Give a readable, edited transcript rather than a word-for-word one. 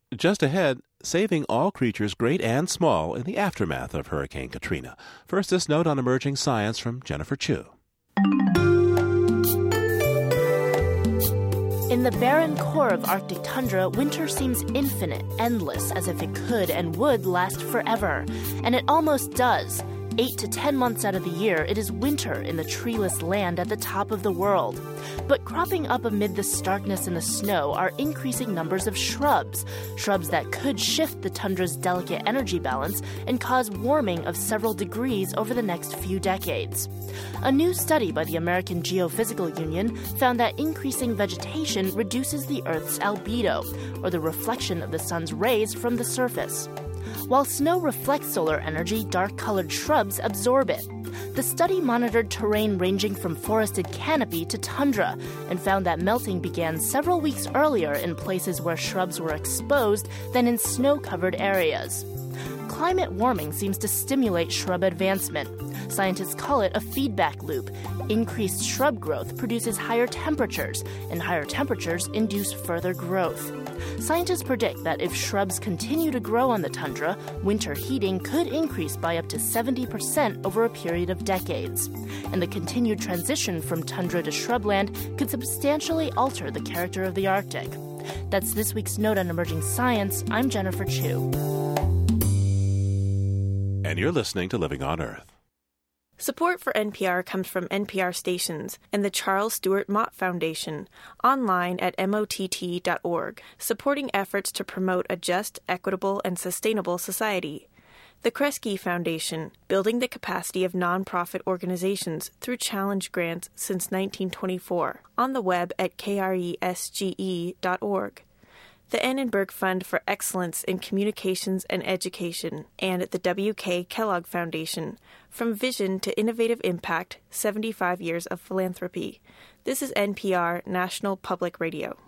Just ahead, saving all creatures great and small in the aftermath of Hurricane Katrina. First, this note on emerging science from Jennifer Chu. In the barren core of Arctic tundra, winter seems infinite, endless, as if it could and would last forever. And it almost does. 8 to 10 months out of the year, it is winter in the treeless land at the top of the world. But cropping up amid the starkness and the snow are increasing numbers of shrubs that could shift the tundra's delicate energy balance and cause warming of several degrees over the next few decades. A new study by the American Geophysical Union found that increasing vegetation reduces the Earth's albedo, or the reflection of the sun's rays from the surface. While snow reflects solar energy, dark-colored shrubs absorb it. The study monitored terrain ranging from forested canopy to tundra and found that melting began several weeks earlier in places where shrubs were exposed than in snow-covered areas. Climate warming seems to stimulate shrub advancement. Scientists call it a feedback loop. Increased shrub growth produces higher temperatures, and higher temperatures induce further growth. Scientists predict that if shrubs continue to grow on the tundra, winter heating could increase by up to 70% over a period of decades. And the continued transition from tundra to shrubland could substantially alter the character of the Arctic. That's this week's Note on Emerging Science. I'm Jennifer Chu. And you're listening to Living on Earth. Support for NPR comes from NPR stations and the Charles Stewart Mott Foundation, online at mott.org, supporting efforts to promote a just, equitable, and sustainable society. The Kresge Foundation, building the capacity of nonprofit organizations through challenge grants since 1924, on the web at kresge.org. The Annenberg Fund for Excellence in Communications and Education, and the W.K. Kellogg Foundation, From Vision to Innovative Impact, 75 Years of Philanthropy. This is NPR National Public Radio.